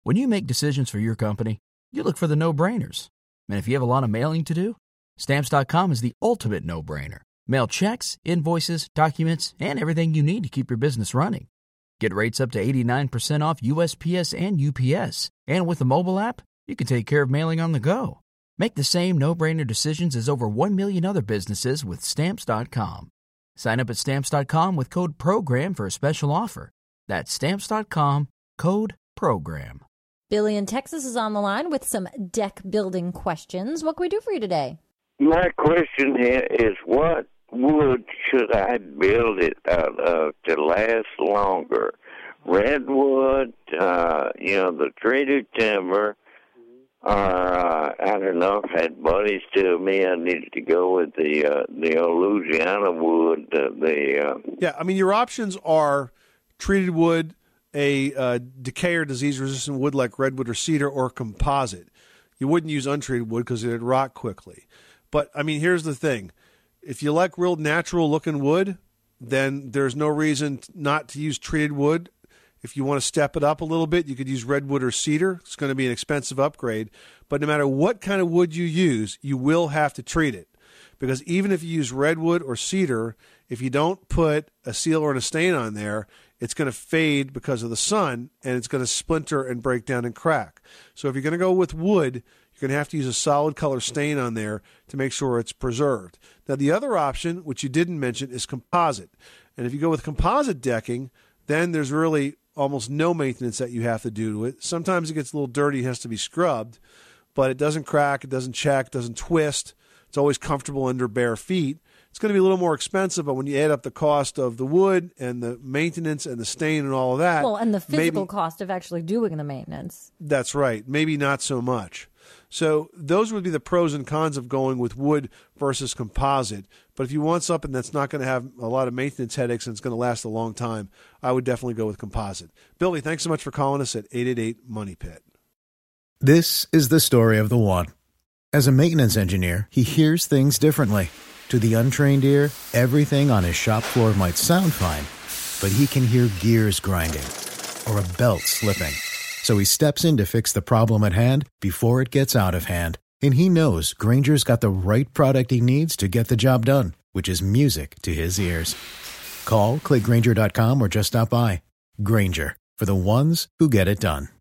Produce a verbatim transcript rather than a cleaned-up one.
When you make decisions for your company, you look for the no-brainers. And if you have a lot of mailing to do, Stamps dot com is the ultimate no-brainer. Mail checks, invoices, documents, and everything you need to keep your business running. Get rates up to eighty-nine percent off U S P S and U P S. And with the mobile app, you can take care of mailing on the go. Make the same no-brainer decisions as over one million other businesses with Stamps dot com. Sign up at Stamps dot com with code PROGRAM for a special offer. That's Stamps dot com, code PROGRAM. Billy in Texas is on the line with some deck building questions. What can we do for you today? My question here is, what wood should I build it out of to last longer? Redwood, uh, you know, the treated timber, or uh, I don't know, if I had buddies tell me I needed to go with the uh, the old Louisiana wood. Uh, the uh, yeah, I mean, your options are treated wood, a uh, decay or disease-resistant wood like redwood or cedar, or composite. You wouldn't use untreated wood because it would rot quickly. But, I mean, here's the thing. If you like real natural-looking wood, then there's no reason not to use treated wood. If you want to step it up a little bit, you could use redwood or cedar. It's going to be an expensive upgrade. But no matter what kind of wood you use, you will have to treat it. Because even if you use redwood or cedar, if you don't put a seal or a stain on there, it's going to fade because of the sun, and it's going to splinter and break down and crack. So if you're going to go with wood, you're going to have to use a solid color stain on there to make sure it's preserved. Now, the other option, which you didn't mention, is composite. And if you go with composite decking, then there's really almost no maintenance that you have to do to it. Sometimes it gets a little dirty, it has to be scrubbed, but it doesn't crack, it doesn't check, it doesn't twist. It's always comfortable under bare feet. It's going to be a little more expensive, but when you add up the cost of the wood and the maintenance and the stain and all of that. Well, and the physical maybe, cost of actually doing the maintenance. That's right. Maybe not so much. So those would be the pros and cons of going with wood versus composite. But if you want something that's not going to have a lot of maintenance headaches and it's going to last a long time, I would definitely go with composite. Billy, thanks so much for calling us at eight eight eight, money pit. This is the story of the one. As a maintenance engineer, he hears things differently. To the untrained ear, everything on his shop floor might sound fine, but he can hear gears grinding or a belt slipping. So he steps in to fix the problem at hand before it gets out of hand. And he knows Grainger's got the right product he needs to get the job done, which is music to his ears. Call, click Grainger dot com, or just stop by. Grainger, for the ones who get it done.